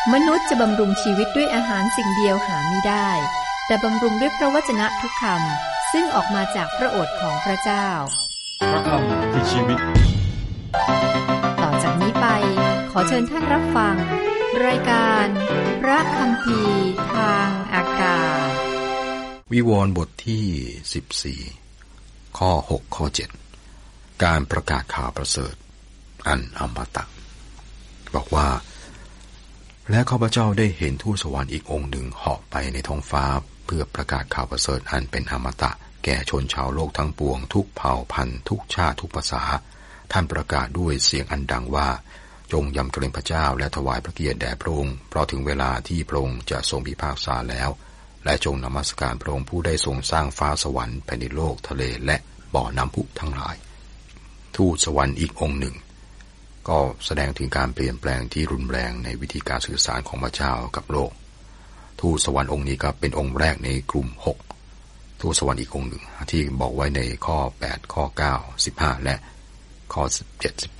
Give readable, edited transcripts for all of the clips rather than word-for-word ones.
มนุษย์จะบำรุงชีวิตด้วยอาหารสิ่งเดียวหาไม่ได้แต่บำรุงด้วยพระวจนะทุกคำซึ่งออกมาจากพระโอษฐ์ของพระเจ้าพระคำคือชีวิตต่อจากนี้ไปขอเชิญท่านรับฟังรายการพระคัมภีร์ทางอากาศวิวรณ์บทที่14ข้อ6ข้อ7การประกาศข่าวประเสริฐอันอมตะบอกว่าและข้าพเจ้าได้เห็นทูตสวรรค์อีกองค์หนึ่งเหาะไปในท้องฟ้าเพื่อประกาศข่าวประเสริฐอันเป็นอมตะแก่ชนชาวโลกทั้งปวงทุกเผ่าพันธุ์ทุกชาติทุกภาษาท่านประกาศด้วยเสียงอันดังว่าจงยำเกรงพระเจ้าและถวายพระเกียรติแด่พระองค์เพราะถึงเวลาที่พระองค์จะทรงพิพากษาแล้วและจงนมัสการพระองค์ผู้ได้ทรงสร้างฟ้าสวรรค์แผ่นดินโลกทะเลและบ่อน้ำพุทั้งหลายทูตสวรรค์อีกองค์หนึ่งก็แสดงถึงการเปลี่ยนแปลงที่รุนแรงในวิธีการสื่อสารของพระเจ้ากับโลกทูตสวรรค์องค์นี้ก็เป็นองค์แรกในกลุ่ม6ทูตสวรรค์อีกองค์หนึ่งที่บอกไว้ในข้อ8ข้อ9 15และข้อ17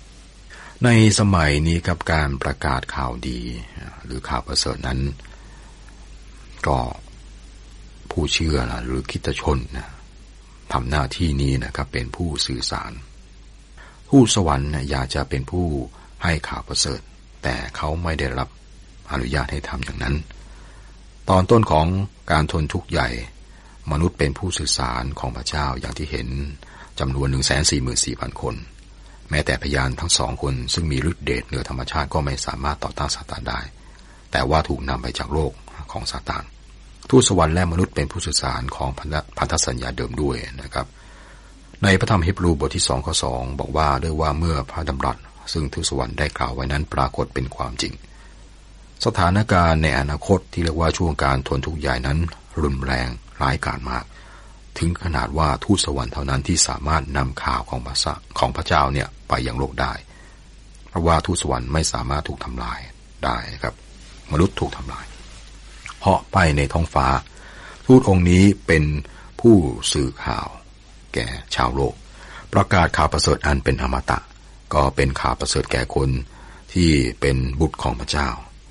18ในสมัยนี้กับการประกาศข่าวดีหรือข่าวประเสริฐนั้นก็ผู้เชื่อหรือคริสตชนทำหน้าที่นี้นะครับเป็นผู้สื่อสารทูตสวรรค์อยากจะเป็นผู้ให้ข่าวประเสริฐแต่เขาไม่ได้รับอนุญาตให้ทำอย่างนั้นตอนต้นของการทนทุกข์ใหญ่มนุษย์เป็นผู้สื่อสารของพระเจ้าอย่างที่เห็นจำนวน 144,000 คนแม้แต่พยานทั้งสองคนซึ่งมีฤทธิ์เดชเหนือธรรมชาติก็ไม่สามารถต่อต้านซาตานได้แต่ว่าถูกนำไปจากโลกของซาตานทูตสวรรค์และมนุษย์เป็นผู้สื่อสารของพันธสัญญาเดิมด้วยนะครับในพระธรรมฮีบรูบทที่2ข้อ2บอกว่าด้วยว่าเมื่อพระดำรัสซึ่งทูตสวรรค์ได้กล่าวไว้นั้นปรากฏเป็นความจริงสถานการณ์ในอนาคตที่เรียกว่าช่วงการทนทุกข์ใหญ่นั้นรุนแรงร้ายกาจมากถึงขนาดว่าทูตสวรรค์เท่านั้นที่สามารถนำข่าวของพระเจ้าเนี่ยไปยังโลกได้เพราะว่าทูตสวรรค์ไม่สามารถถูกทำลายได้ครับมนุษย์ถูกทำลายเหาะไปในท้องฟ้าทูตองค์นี้เป็นผู้สื่อข่าวแก่ชาวโลกประกาศข่าวประเสริฐอันเป็นอมตะก็เป็นข่าวประเสริฐแก่คนที่เป็นบุตรของพระเจ้า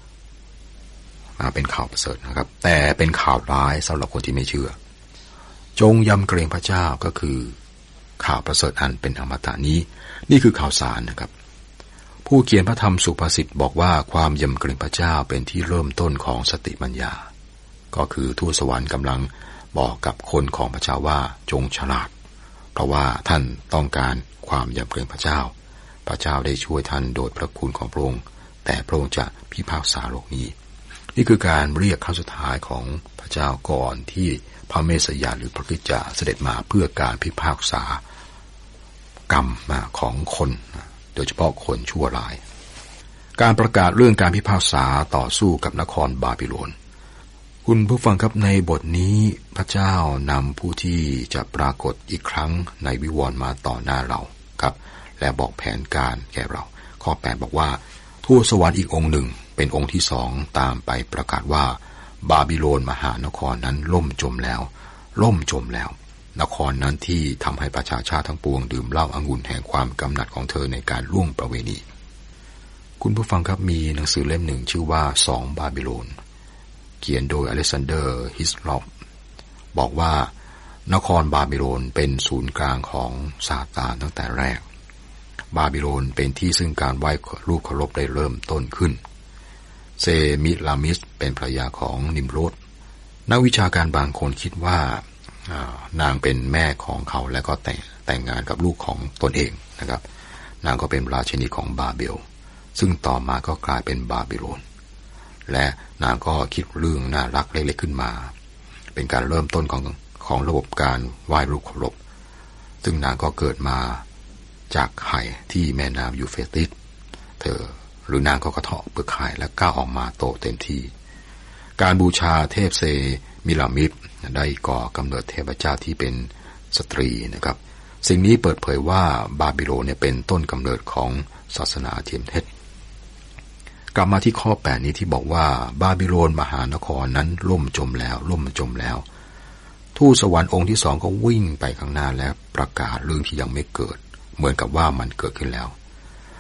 เป็นข่าวประเสริฐนะครับแต่เป็นข่าวร้ายสำหรับคนที่ไม่เชื่อจงยำเกรงพระเจ้าก็คือข่าวประเสริฐอันเป็นอมตะนี้นี่คือข่าวสารนะครับผู้เขียนพระธรรมสุภาษิตบอกว่าความยำเกรงพระเจ้าเป็นที่เริ่มต้นของสติปัญญาก็คือทูตสวรรค์กำลังบอกกับคนของพระเจ้าว่าจงฉลาดเพราะว่าท่านต้องการความยำเกรงพระเจ้าพระเจ้าได้ช่วยท่านโดยพระคุณของพระองค์แต่พระองค์จะพิพากษาโลกนี้นี่คือการเรียกครั้งสุดท้ายของพระเจ้าก่อนที่พระเมสสิยาหรือพระคริสต์จะเสด็จมาเพื่อการพิพากษากรรมของคนโดยเฉพาะคนชั่วร้ายการประกาศเรื่องการพิพากษาต่อสู้กับนครบาบิโลนคุณผู้ฟังครับในบทนี้พระเจ้านำผู้ที่จะปรากฏอีกครั้งในวิวรณ์มาต่อหน้าเราครับและบอกแผนการแก่เราข้อ8บอกว่าทูตสวรรค์อีกองค์หนึ่งเป็นองค์ที่2ตามไปประกาศว่าบาบิโลนมหานครนั้นล่มจมแล้วนครนั้นที่ทำให้ประชาชาติทั้งปวงดื่มเหล้าองุ่นแห่งความกำหนัดของเธอในการล่วงประเวณีคุณผู้ฟังครับมีหนังสือเล่มหนึ่งชื่อว่า2บาบิโลนเขียนโดยอเล็กซานเดอร์ฮิสลอปบอกว่านครบาบิโลนเป็นศูนย์กลางของซาตานตั้งแต่แรกบาบิโลนเป็นที่ซึ่งการไหว้รูปเคารพได้เริ่มต้นขึ้นเซมิลามิสเป็นภรรยาของนิมโรดนักวิชาการบางคนคิดว่านางเป็นแม่ของเขาและก็แต่งงานกับลูกของตนเองนะครับนางก็เป็นราชินีของบาเบลซึ่งต่อมาก็กลายเป็นบาบิโลนและนางก็คิดเรื่องน่ารักเล็กๆขึ้นมาเป็นการเริ่มต้นของระบบการไหว้รูปเคารพซึ่งนางก็เกิดมาจากไข่ที่แม่น้ำยูเฟรติสหรือนางก็กระเทาะเปลือกไข่และก้าวออกมาโตเต็มที่การบูชาเทพเซมิลามิดได้ก่อกำเนิดเทพเจ้าที่เป็นสตรีนะครับสิ่งนี้เปิดเผยว่าบาบิโลนเป็นต้นกำเนิดของศาสนาเทียมเท็จกลับมาที่ข้อ8นี้ที่บอกว่าบาบิโลนมหานครนั้นล่มจมแล้วทูตสวรรค์องค์ที่2ก็วิ่งไปข้างหน้าและประกาศเรื่องที่ยังไม่เกิดเหมือนกับว่ามันเกิดขึ้นแล้ว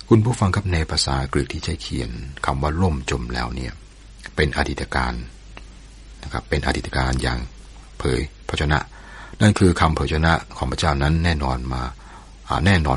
คุณผู้ฟังครับในภาษากรีกที่ใช้เขียนคำว่าล่มจมแล้วเนี่ยเป็นอดีตการนะครับเป็นอดีตการอย่างเผยพระชนะนั่นคือคำเผยชนะของพระเจ้านั้นแน่นอนมากแน่น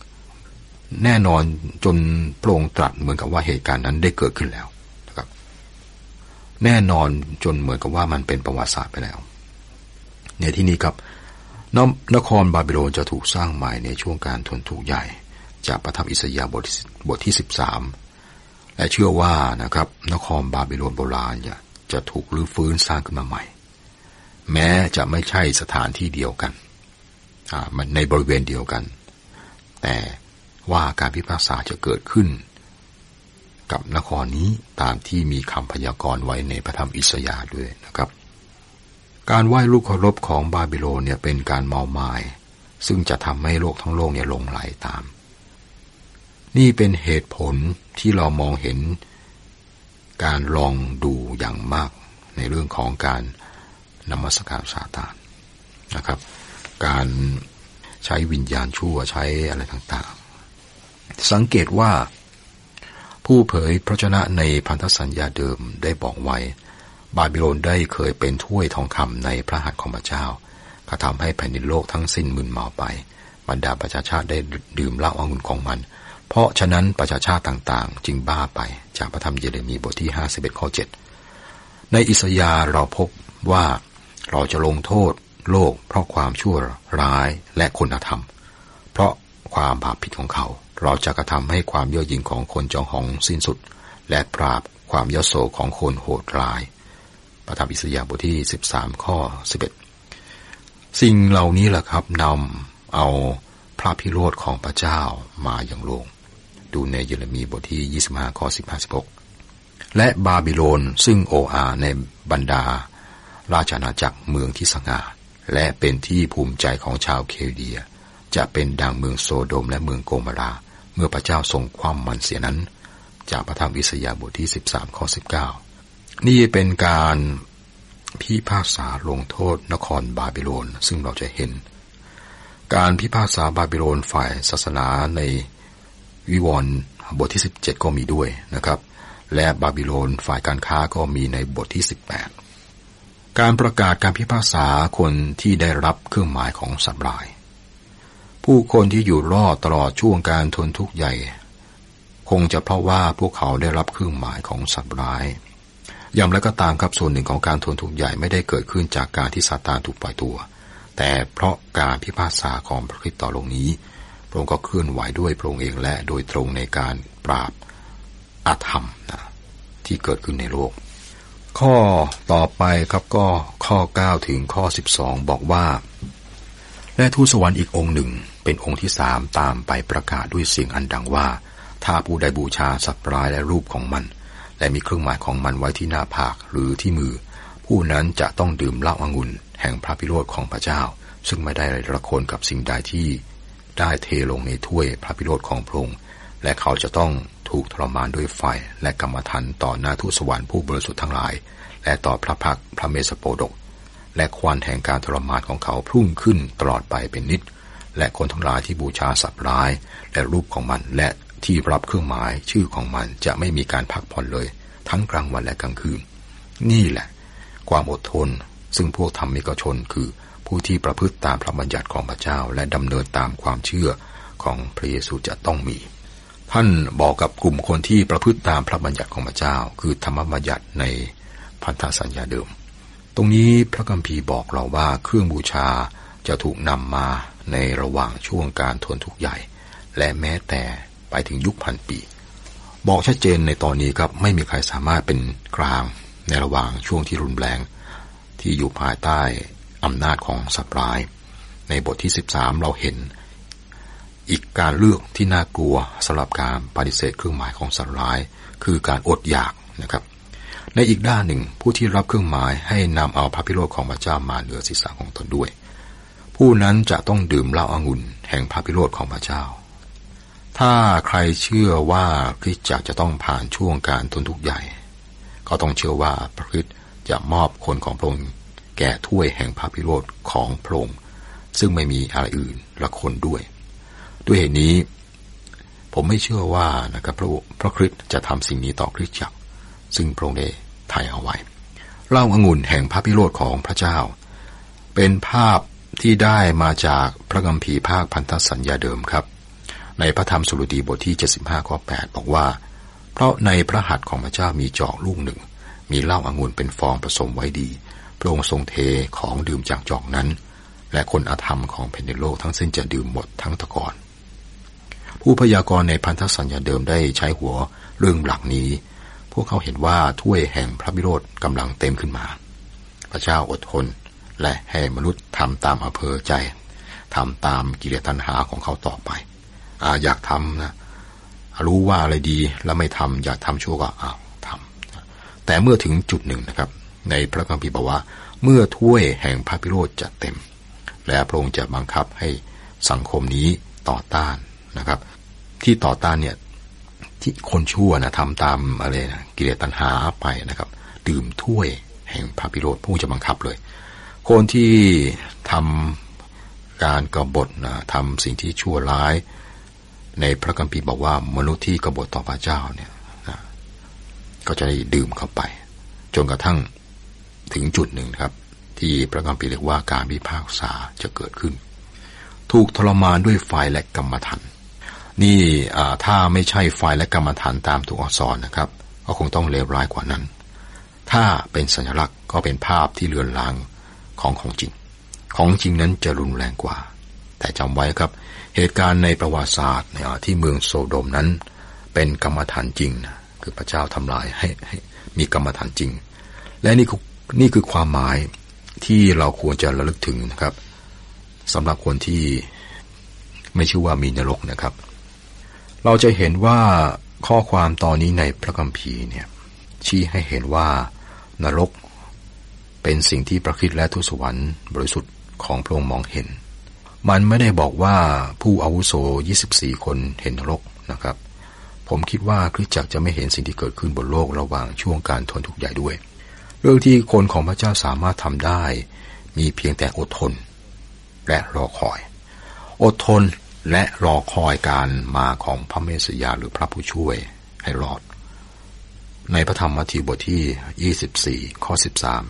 อนจนพระองค์ตรัสเหมือนกับว่าเหตุการณ์นั้นได้เกิดขึ้นแล้วนะครับแน่นอนจนเหมือนกับว่ามันเป็นประวัติศาสตร์ไปแล้วในที่นี้ครับนครบาบิโลนจะถูกสร้างใหม่ในช่วงการทนทุกข์ใหญ่จากพระธรรมอิสยาห์บทที่13และเชื่อว่านะครับนครบาบิโลนโบราณจะถูกรื้อฟื้นสร้างขึ้นมาใหม่แม้จะไม่ใช่สถานที่เดียวกันมันในบริเวณเดียวกันแต่ว่าการพิพากษาจะเกิดขึ้นกับนครนี้ตามที่มีคำพยากรณ์ไว้ในพระธรรมอิสยาห์ด้วยนะครับการไหว้รูปเคารพของบาบิโลนเนี่ยเป็นการเมามายซึ่งจะทำให้โลกทั้งโลกเนี่ยหลงไหลตามนี่เป็นเหตุผลที่เรามองเห็นการลองดูอย่างมากในเรื่องของการนมัสการซาตานนะครับการใช้วิญญาณชั่วใช้อะไรต่างๆสังเกตว่าผู้เผยพระชนะในพันธสัญญาเดิมได้บอกไว้บาบิโลนได้เคยเป็นถ้วยทองคำในพระหัตถ์ของพระเจ้ากระทำให้แผ่นดินโลกทั้งสิ้นมึนเมาไปบรรดาประชาชาติได้ดื่มเหล้าองุ่นของมันเพราะฉะนั้นประชาชาติต่างๆจึงบ้าไปจากพระธรรมเยเรมีบทที่51ข้อ7ในอิสยาห์เราพบว่าเราจะลงโทษโลกเพราะความชั่วร้ายและคนธรรมเพราะความบาปผิดของเขาเราจะกระทำให้ความเย่อหยิ่งของคนจองหองสิ้นสุดและปราบความยโสของคนโหดร้ายพระธรรมอิสยาห์บทที่13ข้อ11สิ่งเหล่านี้แหละครับนำเอาพระพิโรธของพระเจ้ามาอย่างลงดูในเยเรมีบทที่25ข้อ15-16และบาบิโลนซึ่งโออาในบรรดาราชอาณาจักรเมืองที่สง่าและเป็นที่ภูมิใจของชาวเคลเดียจะเป็นดังเมืองโซโดมและเมืองโกโมราเมื่อพระเจ้าทรงคว่ำมันเสียนั้นจากพระธรรมอิสยาห์บทที่13ข้อ19นี่เป็นการพิพากษาลงโทษนครบาบิโลนซึ่งเราจะเห็นการพิพากษาบาบิโลนฝ่ายศาสนาในวิวรณ์บทที่17ก็มีด้วยนะครับและบาบิโลนฝ่ายการค้าก็มีในบทที่18การประกาศการพิพากษาคนที่ได้รับเครื่องหมายของสัตว์ร้ายผู้คนที่อยู่รอดตลอดช่วงการทนทุกข์ใหญ่คงจะเพราะว่าพวกเขาได้รับเครื่องหมายของสัตว์ร้ายอย่างไรก็ตามครับส่วนหนึ่งของการทนทุกข์ใหญ่ไม่ได้เกิดขึ้นจากการที่ซาตานถูกปล่อยตัวแต่เพราะการพิพากษาของพระคริสต์ต่อโลกนี้พระองค์ก็เคลื่อนไหวด้วยพระองค์เองและโดยตรงในการปราบอาธรรมที่เกิดขึ้นในโลกข้อต่อไปครับก็ข้อ9ถึงข้อ12บอกว่าและทูตสวรรค์อีกองค์หนึ่งเป็นองค์ที่3ตามไปประกาศด้วยเสียงอันดังว่าถ้าผู้ใดบูชาสัตว์ร้ายและรูปของมันและมีเครื่องหมายของมันไว้ที่หน้าผากหรือที่มือผู้นั้นจะต้องดื่มเหล้าองุ่นแห่งพระพิโรธของพระเจ้าซึ่งไม่ได้ละคนกับสิ่งใดที่ได้เทลงในถ้วยพระพิโรธของพระองค์และเขาจะต้องถูกทรมานด้วยไฟและกรรมฐานต่อหน้าทูตสวรรค์ผู้บริสุทธิ์ทั้งหลายและต่อพระพักตร์พระเมสสโปดกและควันแห่งการทรมานของเขาพุ่งขึ้นตลอดไปเป็นนิจและคนทั้งหลายที่บูชาสัตว์ร้ายและรูปของมันและที่รับเครื่องหมายชื่อของมันจะไม่มีการพักผ่อนเลยทั้งกลางวันและกลางคืนนี่แหละความอดทนซึ่งพวกธรรมิกชนคือผู้ที่ประพฤติตามพระบัญญัติของพระเจ้าและดำเนินตามความเชื่อของพระเยซูจะต้องมีท่านบอกกับกลุ่มคนที่ประพฤติตามพระบัญญัติของพระเจ้าคือธรรมบัญญัติในพันธสัญญาเดิมตรงนี้พระคัมภีร์บอกเราว่าเครื่องบูชาจะถูกนำมาในระหว่างช่วงการทนทุกข์ใหญ่และแม้แต่ไปถึงยุคพันปีบอกชัดเจนในตอนนี้ครับไม่มีใครสามารถเป็นกลางในระหว่างช่วงที่รุนแรงที่อยู่ภายใต้อำนาจของสัตว์ร้ายในบทที่13เราเห็นอีกการเลือกที่น่ากลัวสำหรับการปฏิเสธเครื่องหมายของสัตว์ร้ายคือการอดอยากนะครับในอีกด้านหนึ่งผู้ที่รับเครื่องหมายให้นำเอาพระพิโรธของพระเจ้ามาเหนือศีรษะของตนด้วยผู้นั้นจะต้องดื่มเหล้าองุ่นแห่งพระพิโรธของพระเจ้าถ้าใครเชื่อว่าคริสตจักรจะต้องผ่านช่วงการทนทุกข์ใหญ่ก็ต้องเชื่อว่าพระคริสต์จะมอบคนของพระองค์แก่ถ้วยแห่งพระพิโรธของพระองค์ซึ่งไม่มีอะไรอื่นละคนด้วยเหตุนี้ผมไม่เชื่อว่านะครับพระคริสต์จะทำสิ่งนี้ต่อคริสตจักรซึ่งพระองค์ได้ไถ่เอาไว้เหล้าองุ่นแห่งพระพิโรธของพระเจ้าเป็นภาพที่ได้มาจากพระคัมภีร์ภาคพันธสัญญาเดิมครับในพระธรรมสดุดีบทที่75ข้อ8บอกว่าเพราะในพระหัตถ์ของพระเจ้ามีจอกลูกหนึ่งมีเหล้าองุ่นเป็นฟองผสมไว้ดีพระองค์ทรงเทของดื่มจากจอกนั้นและคนอธรรมของแผ่นดินโลกทั้งสิ้นจะดื่มหมดทั้งตะกอนผู้พยากรณ์ในพันธสัญญาเดิมได้ใช้หัวเรื่องหลักนี้พวกเขาเห็นว่าถ้วยแห่งพระวิโรธกำลังเต็มขึ้นมาพระเจ้าอดทนและให้มนุษย์ทำตามอำเภอใจทำตามกิเลสตัณหาของเขาต่อไปอยากทำนะรู้ว่าอะไรดีแล้วไม่ทำอยากทำชั่วก็ทำแต่เมื่อถึงจุดหนึ่งนะครับในพระคัมภีร์บอกว่าเมื่อถ้วยแห่งพระวิโรธจะเต็มและพระองค์จะบังคับให้สังคมนี้ต่อต้านนะครับที่ต่อต้านเนี่ยที่คนชั่วนะทำตามอะไรนะกิเลสตัณหาไปนะครับดื่มถ้วยแห่งพระวิโรธพระองค์จะบังคับเลยคนที่ทำการกบฏนะทำสิ่งที่ชั่วร้ายในพระคัมภีร์บอกว่ามนุษย์ที่กบฏต่อพระเจ้าเนี่ยนะก็จะได้ดื่มเข้าไปจนกระทั่งถึงจุดหนึ่งครับที่พระคัมภีร์เรียกว่าการพิพากษาจะเกิดขึ้นถูกทรมานด้วยไฟและกรรมฐานนี่ถ้าไม่ใช่ไฟและกรรมฐานตามตัวอักษรนะครับก็คงต้องเลวร้ายกว่านั้นถ้าเป็นสัญลักษณ์ก็เป็นภาพที่เลือนลางของจริงของจริงนั้นจะรุนแรงกว่าแต่จำไว้ครับเหตุการณ์ในประวัติศาสตร์ที่เมืองโซโดมนั้นเป็นกรรมฐานจริงนะคือพระเจ้าทำลายให้มีกรรมฐานจริงและนี่คือความหมายที่เราควรจะระลึกถึงนะครับสำหรับคนที่ไม่เชื่อว่ามีนรกนะครับเราจะเห็นว่าข้อความตอนนี้ในพระคัมภีร์เนี่ยชี้ให้เห็นว่านรกเป็นสิ่งที่พระคริสต์และทูตสวรรค์บริสุทธิ์ของพระองค์มองเห็นมันไม่ได้บอกว่าผู้อาวุโส24คนเห็นนรกนะครับผมคิดว่าคริสตจักรจะไม่เห็นสิ่งที่เกิดขึ้นบนโลกระหว่างช่วงการทนทุกข์ใหญ่ด้วยเรื่องที่คนของพระเจ้าสามารถทำได้มีเพียงแต่อดทนและรอคอยอดทนและรอคอยการมาของพระเมสสิยาหรือพระผู้ช่วยให้รอดในพระธรรมมัทธิวบทที่24ข้อ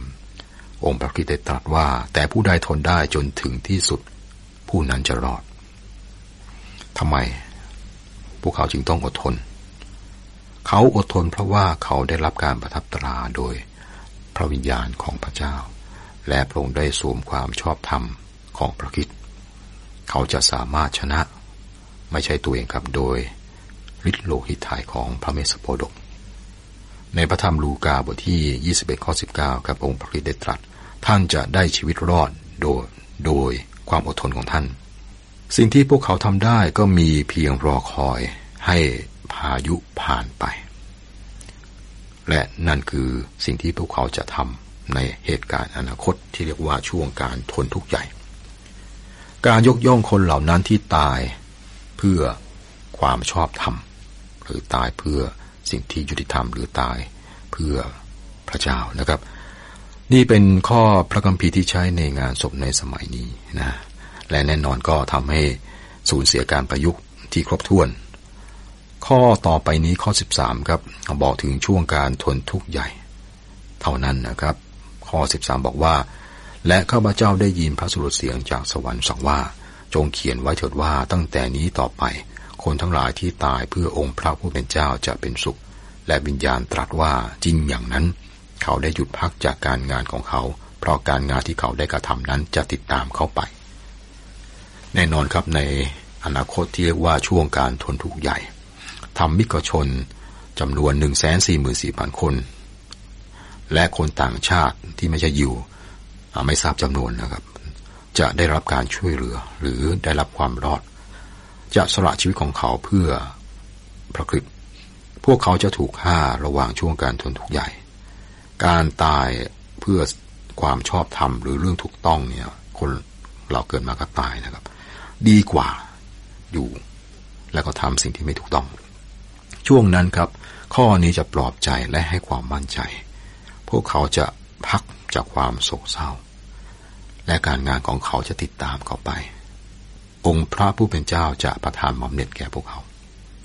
13องค์พระคริสต์ได้ตรัสว่าแต่ผู้ใดทนได้จนถึงที่สุดผู้นั้นจะรอดทำไมพวกเขาจึงต้องอดทนเขาอดทนเพราะว่าเขาได้รับการประทับตราโดยพระวิญญาณของพระเจ้าและพระองค์ได้สวมความชอบธรรมของพระคริสต์เขาจะสามารถชนะไม่ใช่ตัวเองครับโดยฤทธิ์โลหิตถ่ายของพระเมสสโพดกในพระธรรมลูกาบทที่21ข้อ19ครับองค์พระคริสต์ได้ตรัสท่านจะได้ชีวิตรอดโดยความอดทนของท่านสิ่งที่พวกเขาทำได้ก็มีเพียงรอคอยให้พายุผ่านไปและนั่นคือสิ่งที่พวกเขาจะทำในเหตุการณ์อนาคตที่เรียกว่าช่วงการทนทุกข์ใหญ่การยกย่องคนเหล่านั้นที่ตายเพื่อความชอบธรรมหรือตายเพื่อสิ่งที่ยุติธรรมหรือตายเพื่อพระเจ้านะครับนี่เป็นข้อพระคัมภีร์ที่ใช้ในงานศพในสมัยนี้นะและแน่นอนก็ทำให้สูญเสียการประยุกต์ที่ครบถ้วนข้อต่อไปนี้ข้อ13ครับบอกถึงช่วงการทนทุกข์ใหญ่เท่านั้นนะครับข้อ13บอกว่าและข้าพเจ้าได้ยินพระสุรเสียงจากสวรรค์สั่งว่าจงเขียนไว้เถิดว่าตั้งแต่นี้ต่อไปคนทั้งหลายที่ตายเพื่อองค์พระผู้เป็นเจ้าจะเป็นสุขและวิญญาณตรัสว่าจริงอย่างนั้นเขาได้หยุดพักจากการงานของเขาเพราะการงานที่เขาได้กระทำนั้นจะติดตามเข้าไปแน่นอนครับในอนาคตที่เรียกว่าช่วงการทนทุกข์ใหญ่ธรรมิกชนจำนวน 144,000 คนและคนต่างชาติที่ไม่ใช่ยิวไม่ทราบจำนวนนะครับจะได้รับการช่วยเหลือหรือได้รับความรอดจะสละชีวิตของเขาเพื่อพระคริสต์พวกเขาจะถูกฆ่าระหว่างช่วงการทนทุกข์ใหญ่การตายเพื่อความชอบธรรมหรือเรื่องถูกต้องเนี่ยคนเราเกิดมาก็ตายนะครับดีกว่าอยู่แล้วก็ทำสิ่งที่ไม่ถูกต้องช่วงนั้นครับข้อนี้จะปลอบใจและให้ความมั่นใจพวกเขาจะพักจากความโศกเศร้าและการงานของเขาจะติดตามเขาไปองค์พระผู้เป็นเจ้าจะประทานบำเหน็จแก่พวกเขา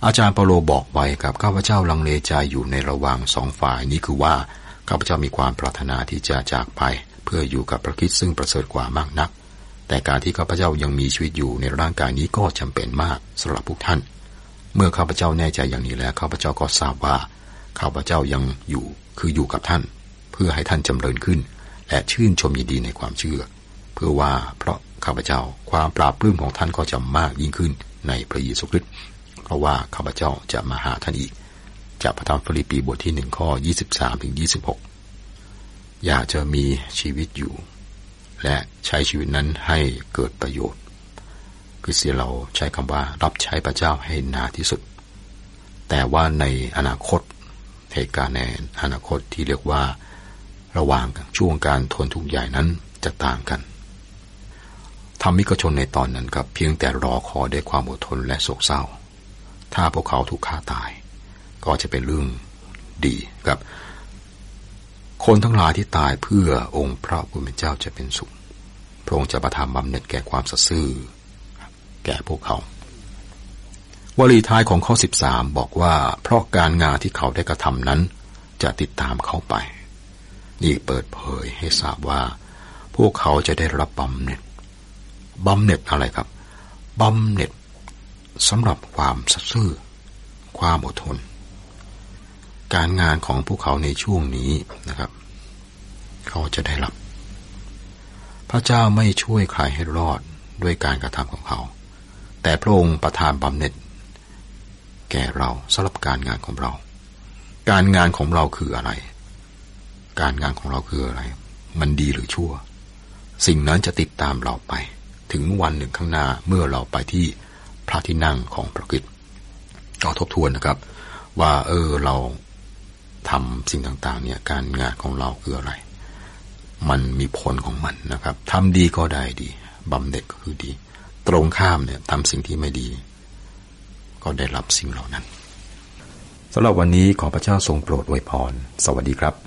อาจารย์เปาโลบอกไว้ครับข้าพเจ้าลังเลใจอยู่ในระหว่างสองฝ่ายนี้คือว่าข้าพเจ้ามีความปรารถนาที่จะจากไปเพื่ออยู่กับพระคริสต์ซึ่งประเสริฐกว่ามากนักแต่การที่ข้าพเจ้ายังมีชีวิตอยู่ในร่างกายนี้ก็จำเป็นมากสำหรับพวกท่านเมื่อข้าพเจ้าแน่ใจอย่างนี้แล้วข้าพเจ้าก็ทราบว่าข้าพเจ้ายังอยู่คืออยู่กับท่านเพื่อให้ท่านจำเริญขึ้นและชื่นชมยินดีในความเชื่อเพื่อว่าเพราะข้าพเจ้าความปราบปลื้มของท่านก็จะมากยิ่งขึ้นในพระเยซูคริสต์เพราะว่าข้าพเจ้าจะมาหาท่านอีกจากพระธรรมฟิลิปปีบทที่1ข้อ23ถึง26อยากจะมีชีวิตอยู่และใช้ชีวิตนั้นให้เกิดประโยชน์คริสเตียนเราใช้คำว่ารับใช้พระเจ้าให้นานที่สุดแต่ว่าในอนาคตเหตุการณ์ในอนาคตที่เรียกว่าระหว่างช่วงการทนทุกข์ใหญ่นั้นจะต่างกันธรรมิกชนในตอนนั้นครับเพียงแต่รอคอยด้วยความอดทนและโศกเศร้าถ้าพวกเขาถูกฆ่าตายก็จะเป็นเรื่องดีครับคนทั้งหลายที่ตายเพื่อองค์พระผู้เป็นเจ้าจะเป็นสุขพระองค์จะประทานบำเหน็จแก่ความสัตย์ซื่อแก่พวกเขาวลีท้ายของข้อ13บอกว่าเพราะการงานที่เขาได้กระทำนั้นจะติดตามเขาไปนี่เปิดเผยให้ทราบว่าพวกเขาจะได้รับบำเหน็จอะไรครับบำเหน็จสำหรับความสัตย์ซื่อความอดทนการงานของพวกเขาในช่วงนี้นะครับเขาจะได้รับพระเจ้าไม่ช่วยใครให้รอดด้วยการกระทำของเขาแต่พระองค์ประทานบำเหน็จแก่เราสำหรับการงานของเราการงานของเราคืออะไรการงานของเราคืออะไรมันดีหรือชั่วสิ่งนั้นจะติดตามเราไปถึงวันหนึ่งข้างหน้าเมื่อเราไปที่พระที่นั่งของพระคริสต์ก็ทบทวนนะครับว่าเราทำสิ่งต่างๆเนี่ยการงานของเราคืออะไรมันมีผลของมันนะครับทำดีก็ได้ดีบำเหน็จก็คือดีตรงข้ามเนี่ยทำสิ่งที่ไม่ดีก็ได้รับสิ่งเหล่านั้นสำหรับวันนี้ขอพระเจ้าทรงโปรดอวยพรสวัสดีครับ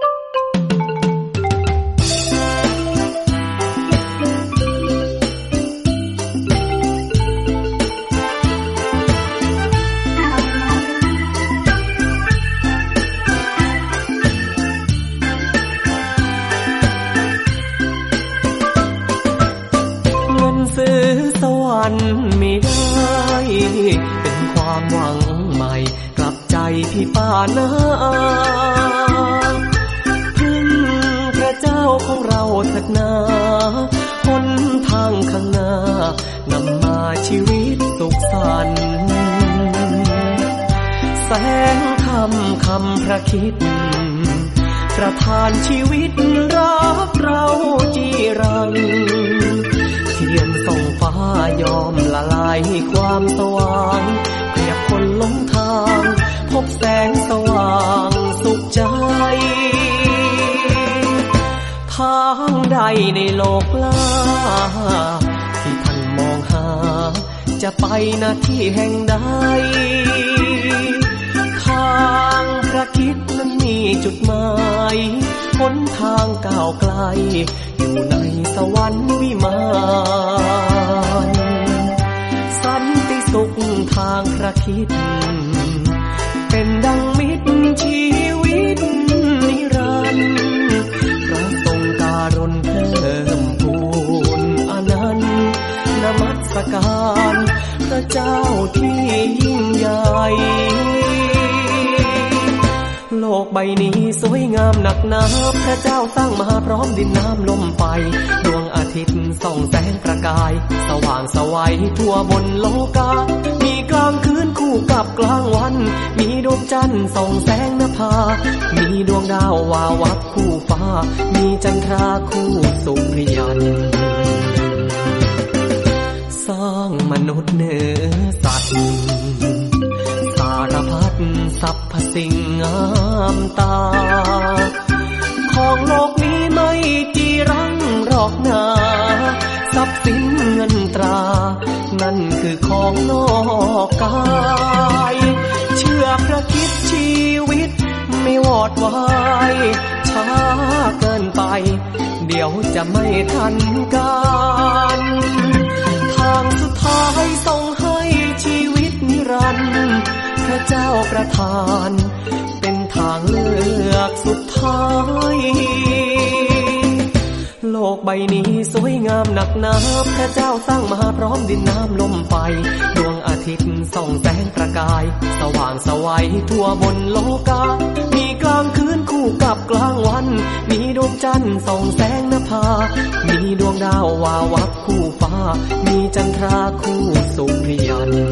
ไม่ได้เป็นความหวังใหม่กลับใจพี่ป้านาพึ่งพระเจ้าของเราเถิดนาหนทางข้างหน้านำมาชีวิตสุขสันต์แสงธรรมคำพระคิดประทานชีวิตรักเราจีรังเทียนส่องฟ้ายอมละลายความสว่างเปรียบคนหลงทางพบแสงสว่างสุขใจทางใดในโลกล่าที่ท่านมองหาจะไปณที่แห่งใดทางพระคิดนั้นมีจุดหมายหนทางก้าวไกลอยู่ในสวรรค์วิมานสันติสุขทางพระคิดเป็นดังมิตรชีวิตนิรันดร์พระทรงการุณเพิ่มพูนอนันต์นมัสการพระเจ้าที่ยิ่งใหญ่โลกใบนี้สวยงามหนักหนาพระเจ้าสร้างมาพร้อมดินน้ำลมไฟดวงอาทิตย์ส่องแสงประกายสว่างไสวทั่วบนโลกามีกลางคืนคู่กับกลางวันมีดวงจันทร์ส่องแสงนภามีดวงดาววาวับคู่ฟ้ามีจันทราคู่สุริยันสร้างมนุษย์เหนือสัตว์สารพัดสรรพสิ่งงามตาของโลกนี้ไม่จีรังหรอกนาทรัพย์สินเงินตรานั่นคือของนอกกายเชื่อพระคิดชีวิตไม่วอดวายช้าเกินไปเดี๋ยวจะไม่ทันการทางสุดท้ายส่งให้ชีวิตนิรันดร์พระเจ้าประทานเป็นทางเลือกสุดท้ายโลกใบนี้สวยงามหนักหนาพระเจ้าสร้างมาพร้อมดินน้ำลมไฟดวงอาทิตย์ส่องแสงประกายสว่างไสวทั่วบนโลกามีกลางคืนคู่กับกลางวันมีดวงจันทร์ส่องแสงนภามีดวงดาววาวับคู่ฟ้ามีจันทราคู่สุริยัน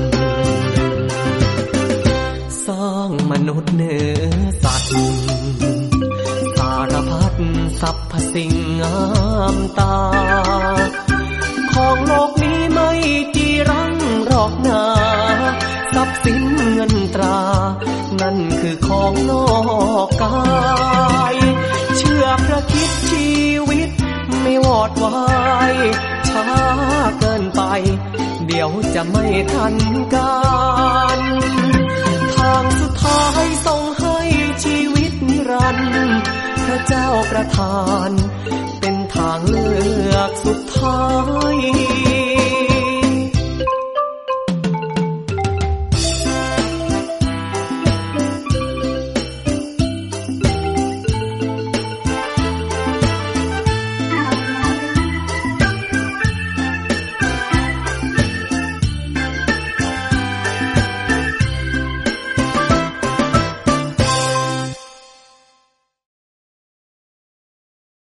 สร้างมนุษย์เหนือสัตว์สารพัดสรรพสิ่งงามตาของโลกนี้ไม่จีรังหรอกนาทรัพย์สินเงินตรานั่นคือของนอกกายเชื่อพระคิดชีวิตไม่วอดวายช้าเกินไปเดี๋ยวจะไม่ทันการทางสุดท้ายส่งให้ชีวิตนิรันดร์พระเจ้าประทานเป็นทางเลือกสุด